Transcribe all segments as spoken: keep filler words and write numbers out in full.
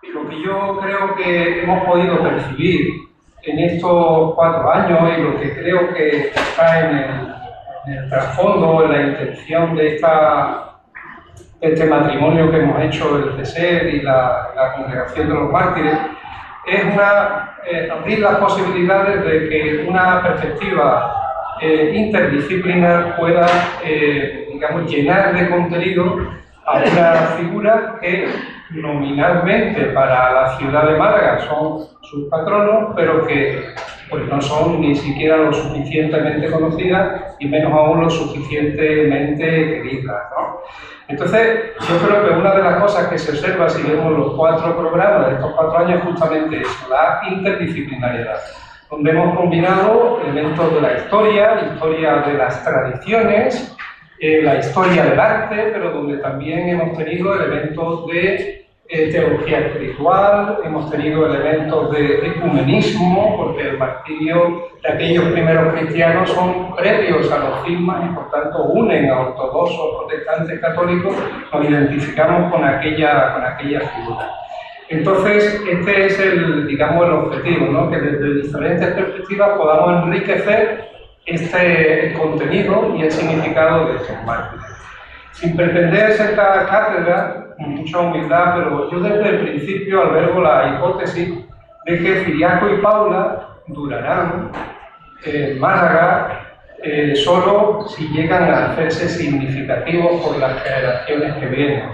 Lo que yo creo que hemos podido percibir en estos cuatro años y lo que creo que está en el, en el trasfondo, en la intención de, esta, de este matrimonio que hemos hecho el C S E R y la, la Congregación de los Mártires, es una, eh, abrir las posibilidades de que una perspectiva eh, interdisciplinar pueda, eh, digamos, llenar de contenido a una figura que nominalmente para la ciudad de Málaga son sus patronos, pero que pues, no son ni siquiera lo suficientemente conocidas y menos aún lo suficientemente queridas, ¿no? Entonces, yo creo que una de las cosas que se observa si vemos los cuatro programas de estos cuatro años es justamente eso, la interdisciplinariedad, donde hemos combinado elementos de la historia, la historia de las tradiciones, eh, la historia del arte, pero donde también hemos tenido elementos de eh, teología espiritual, hemos tenido elementos de ecumenismo, porque el martirio de aquellos primeros cristianos son previos a los cismas y por tanto unen a ortodoxos, protestantes, católicos, nos identificamos con aquella, con aquella figura. Entonces, este es el, digamos, el objetivo, ¿no? Que desde diferentes perspectivas podamos enriquecer este contenido y el significado de estos mártires. Sin pretender sentar cátedra, con mucha humildad, pero yo desde el principio albergo la hipótesis de que Ciriaco y Paula durarán en Málaga eh, solo si llegan a hacerse significativos por las generaciones que vienen.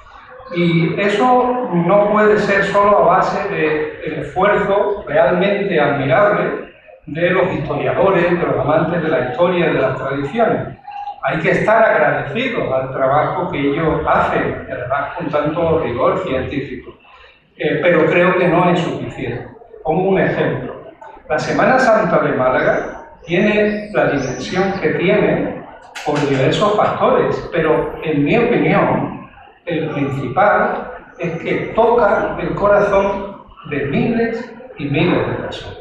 Y eso no puede ser solo a base del esfuerzo realmente admirable de los historiadores, de los amantes de la historia y de las tradiciones. Hay que estar agradecidos al trabajo que ellos hacen, además con tanto rigor científico. Eh, pero creo que no es suficiente. Pongo un ejemplo. La Semana Santa de Málaga tiene la dimensión que tiene por diversos factores, pero en mi opinión, el principal es que toca el corazón de miles y miles de personas.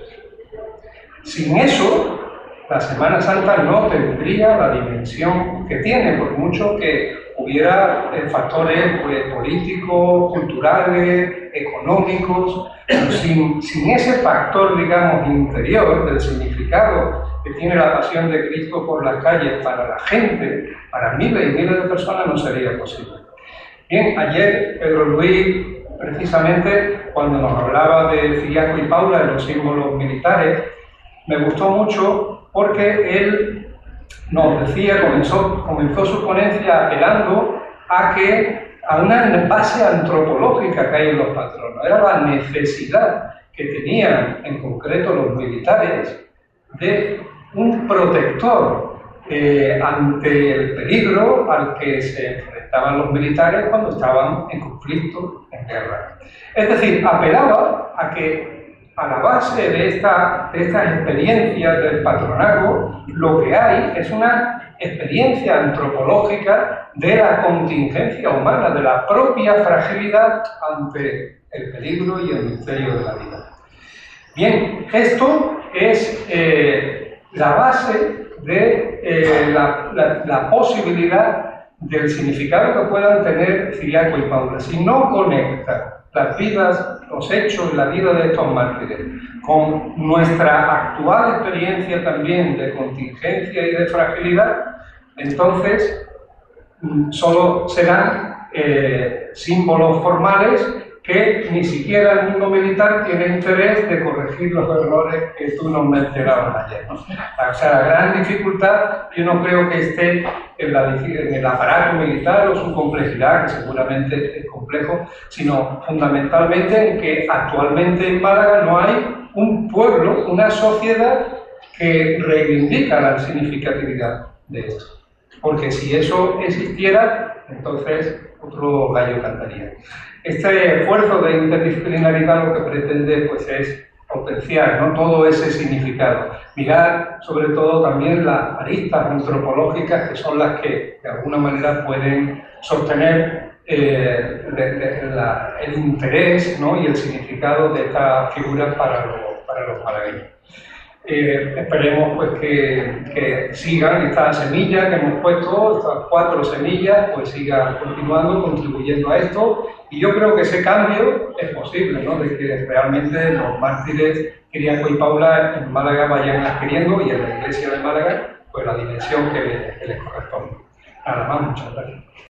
Sin eso, la Semana Santa no tendría la dimensión que tiene, por mucho que hubiera eh, factores pues, políticos, culturales, económicos, pero sin, sin ese factor, digamos, interior del significado que tiene la pasión de Cristo por las calles para la gente, para miles y miles de personas, no sería posible. Bien, ayer Pedro Luis, precisamente, cuando nos hablaba de Ciriaco y Paula, de los símbolos militares, me gustó mucho porque él nos decía, comenzó, comenzó su ponencia apelando a que a una base antropológica que hay en los patronos. Era la necesidad que tenían, en concreto los militares, de un protector eh, ante el peligro al que se enfrentaban los militares cuando estaban en conflicto, en guerra. Es decir, apelaba a que a la base de, esta, de estas experiencias del patronazgo, lo que hay es una experiencia antropológica de la contingencia humana, de la propia fragilidad ante el peligro y el misterio de la vida. Bien, esto es eh, la base de eh, la, la, la posibilidad del significado que puedan tener Ciriaco y Paula. Si no conecta las vidas, los hechos, la vida de estos mártires, con nuestra actual experiencia también de contingencia y de fragilidad, entonces solo serán eh, símbolos formales que ni siquiera el mundo militar tiene interés de corregir los errores que tú nos mencionabas ayer, ¿no? O sea, la gran dificultad yo no creo que esté en, la, en el aparato militar o su complejidad, que seguramente es complejo, sino fundamentalmente en que actualmente en Málaga no hay un pueblo, una sociedad que reivindica la significatividad de esto. Porque si eso existiera, entonces otro gallo cantaría. Este esfuerzo de interdisciplinaridad lo que pretende pues, es potenciar, ¿no?, todo ese significado. Mirar sobre todo también las aristas antropológicas que son las que de alguna manera pueden sostener eh, de, de, la, el interés, ¿no?, y el significado de esta figura para, lo, para los malagueños. Eh, esperemos pues que, que sigan estas semillas que hemos puesto, estas cuatro semillas, pues sigan continuando, contribuyendo a esto. Y yo creo que ese cambio es posible, ¿no? De que realmente los mártires Kiriaco y Paula en Málaga vayan adquiriendo, y en la iglesia de Málaga, pues la dimensión que, que les corresponde. Nada más, muchas gracias.